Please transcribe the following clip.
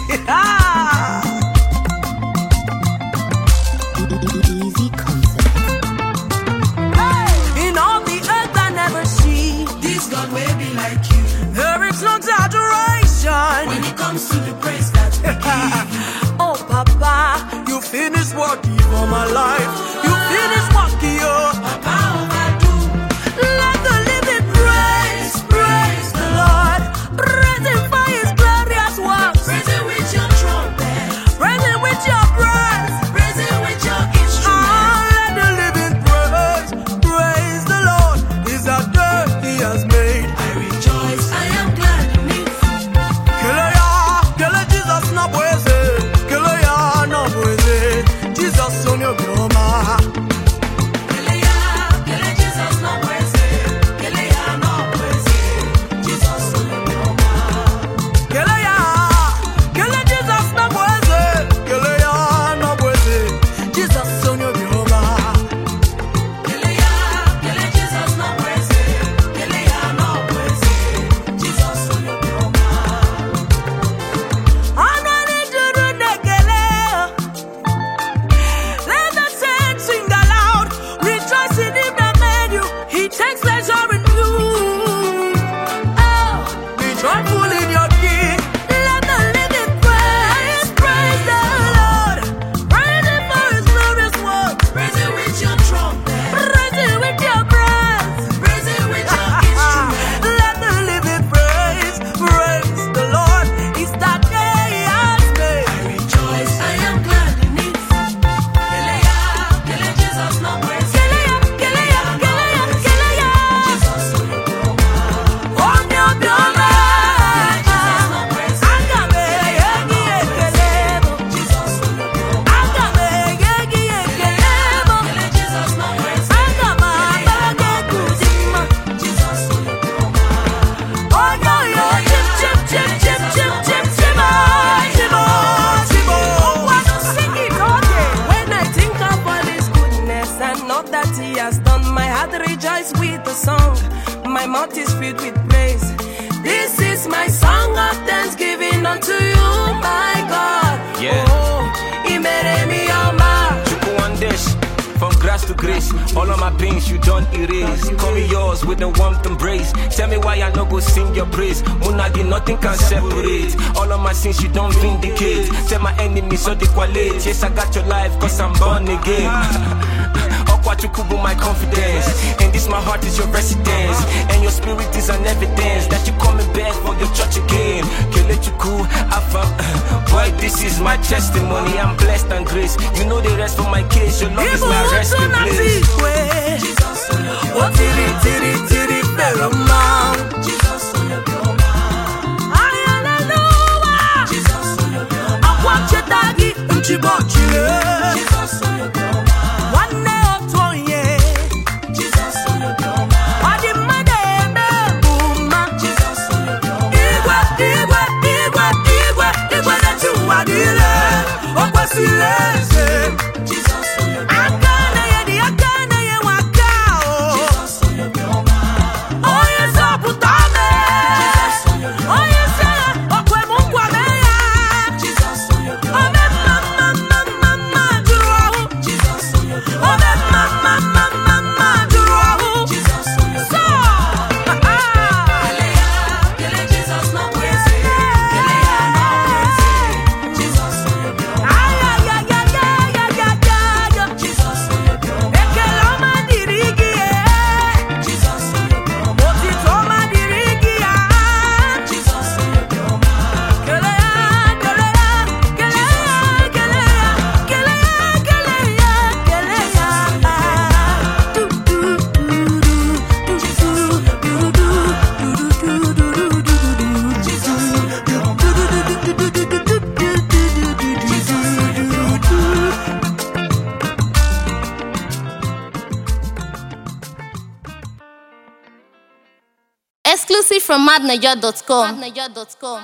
Easy concept. In all the earth I never see This God will be like you. there is no exaggeration. When it comes to the praise that we give. Oh Papa, you finished working for my life. You finished working, oh. Papa overdo. Let the living praise, praise the Lord. Praise Him for His glorious works. Praise Him with your trumpet. Praise Him with your praise. Praise Him with your instrument. Let the living praise, praise the Lord. Is a day He has made. I rejoice, I am glad in it. Kele Jesus na bweze. Kele ya na bweze. Jesus on your bioma. Kele Jesus no puede. Kele ya no puede. Jesus solo broma. Kele Jesus na bweze. Kele ya na bweze. Jesus on your bioma. Kele Jesus no puede. Kele ya no puede. Jesus solo broma. Anani juru nekele. Let the saints sing aloud. Rejoice in Him that made you. He takes pleasure in you. Oh, be joyful in your King. Let the living praise, praise the Lord. Praise Him for His glorious works. Praise Him with your trumpet. Praise Him with your praise. Praise Him with your instrument. Let the living praise, praise the Lord. It's that day He has made. I rejoice, I am glad in it. Kele Jesus no puede. Jesus solo broma. On your bioma. Jesus no puede. Agame yegi ekelebo. Jesus solo broma. Agame yegi ekelebo. Jesus no puede. Agama abage kuzima. Jesus solo broma. Oh yo yo chip chip chip chip chip chip chimo chimo chimo. Wanna sing it okay? When I think of all His goodness and all that He has done, my heart rejoices with the song. My mouth is filled with praise. This is my song of thanksgiving unto you, my God. Yeah. Oh, He made me your man. Chukwuandesh, from grass to grace, all of my pains you don't erase. Call me yours with a warmth embrace. Tell me why I no go sing your praise. Munagi, nothing can separate. All of my sins you don't vindicate. Tell my enemies so they qualate. Yes, I got your life cause I'm born again. Okwachukubu, my confidence. And this my heart is your residence. And your spirit is an evidence that you coming back for your church again. Kelechuku, boy, this is my testimony. I'm blessed and grace. You know the rest for my case. Your love is my resting place. Jesus solo broma. Oh, tiri tiri tiri feroma. Jesus solo broma. Hallelujah. Jesus solo broma. Akwachetagi mchibochile. Jesus solo broma. Wane otoye. Jesus solo broma. Adimade buma. Jesus solo broma. Igwe na chuwadile. Okwesilese. Jesus solo broma. Akane ye wakao. Jesus solo broma. Oye zaputame. Jesus solo broma. Oye se okwe Mungu ameya. Jesus solo broma. Ome mama juro. Jesus solo broma. Ome mama juro. Jesus solo So, broma. Kele Jesus no puede. Kele ya no puede. Jesus solo broma. ay. Jesus solo broma. Ekeloma dirigi Jesus solo broma. otitoma dirigi Jesus solo broma. Exclusive from madniger.com.